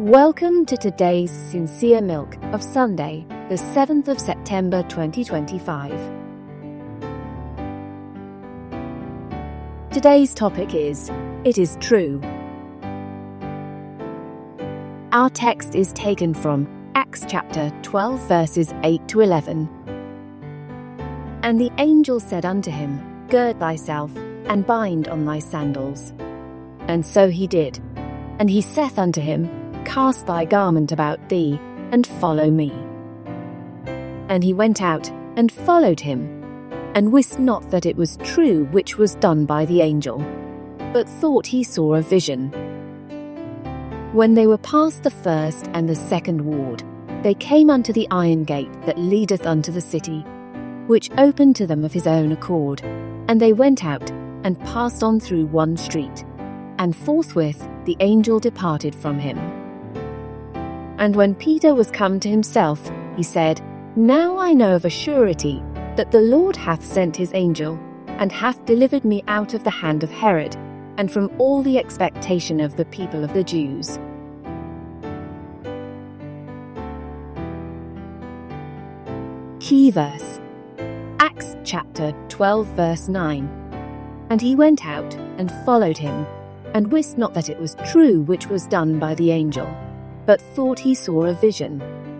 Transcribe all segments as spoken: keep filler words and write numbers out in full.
Welcome to today's Sincere Milk of Sunday, the seventh of September twenty twenty-five. Today's topic is, It is True. Our text is taken from Acts chapter twelve verses eight to eleven. And the angel said unto him, Gird thyself, and bind on thy sandals. And so he did. And he saith unto him, Cast thy garment about thee, and follow me. And he went out, and followed him, and wist not that it was true which was done by the angel, but thought he saw a vision. When they were past the first and the second ward, they came unto the iron gate that leadeth unto the city, which opened to them of his own accord, and they went out, and passed on through one street, and forthwith the angel departed from him. And when Peter was come to himself, he said, Now I know of a surety that the Lord hath sent his angel, and hath delivered me out of the hand of Herod, and from all the expectation of the people of the Jews. Key verse. Acts chapter twelve verse nine. And he went out, and followed him, and wist not that it was true which was done by the angel, but thought he saw a vision.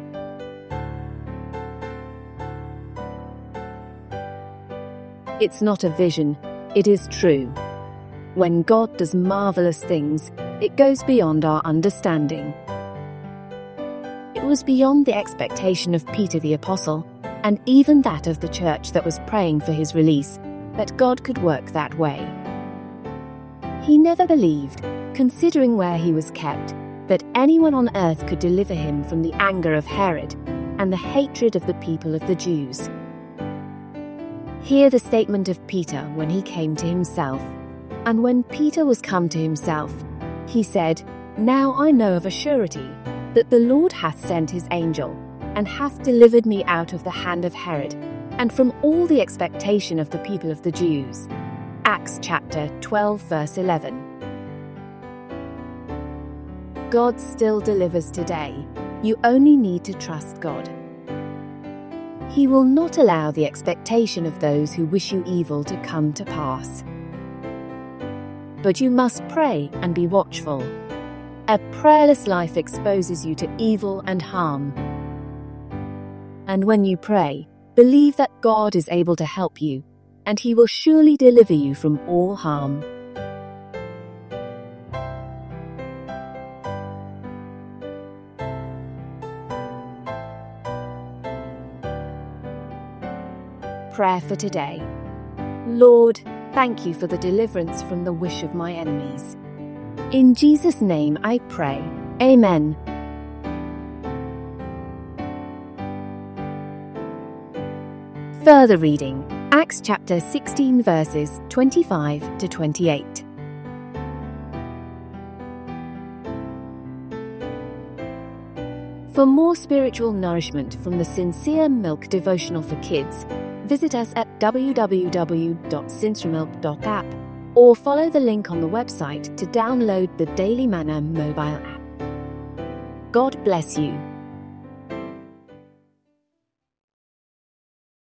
It's not a vision, it is true. When God does marvelous things, it goes beyond our understanding. It was beyond the expectation of Peter the Apostle, and even that of the church that was praying for his release, that God could work that way. He never believed, considering where he was kept, that anyone on earth could deliver him from the anger of Herod and the hatred of the people of the Jews. Hear the statement of Peter when he came to himself. And when Peter was come to himself, he said, Now I know of a surety that the Lord hath sent his angel, and hath delivered me out of the hand of Herod, and from all the expectation of the people of the Jews. Acts chapter twelve verse eleven. God still delivers today. You only need to trust God. He will not allow the expectation of those who wish you evil to come to pass. But you must pray and be watchful. A prayerless life exposes you to evil and harm. And when you pray, believe that God is able to help you, and he will surely deliver you from all harm. Prayer for today. Lord, thank you for the deliverance from the wish of my enemies. In Jesus' name I pray. Amen. Further reading, Acts chapter sixteen verses twenty-five to twenty-eight. For more spiritual nourishment from the Sincere Milk devotional for kids, visit us at w w w dot sinceremilk dot app or follow the link on the website to download the Daily Manna mobile app. God bless you.